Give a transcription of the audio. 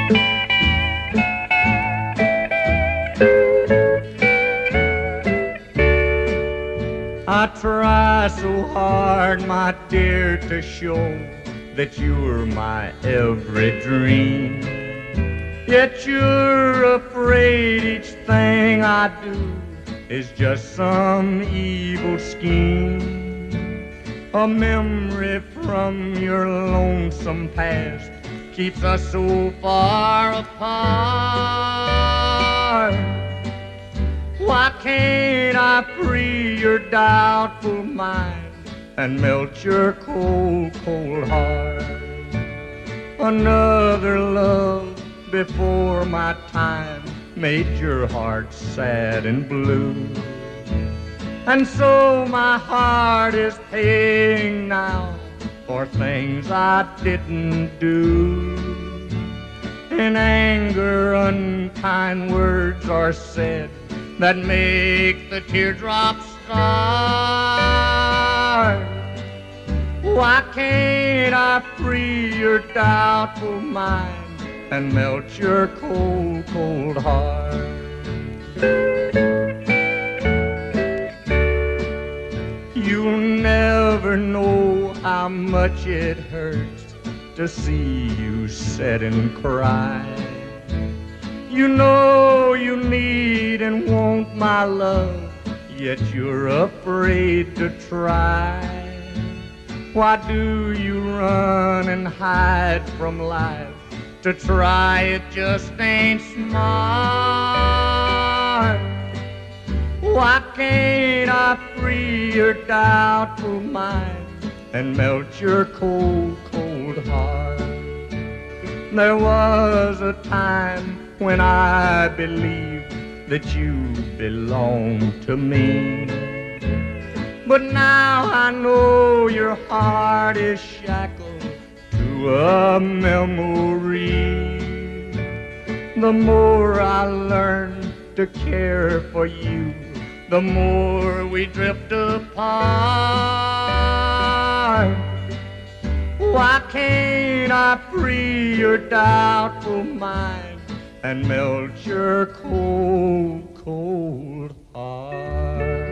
I try so hard, my dear, to show that you're my every dream. Yet you're afraid each thing I do is just some evil scheme. A memory from your lonesome past keeps us so far apart. Why can't I free your doubtful mind and melt your cold, cold heart? Another love before my time made your heart sad and blue. And so my heart is paying now for things I didn't do. In anger, unkind words are said that make the teardrops start. Why can't I free your doubtful mind and melt your cold, cold heart? You'll never know how much it hurts to see you sit and cry. You know you need and want my love, yet you're afraid to try. Why do you run and hide from life? To try it just ain't smart. Why can't I free your doubtful mind and melt your cold, cold heart? There was a time when I believed that you belonged to me, but now I know your heart is shackled to a memory. The more I learn to care for you, the more we drift apart. Why can't I free your doubtful mind and melt your cold, cold heart?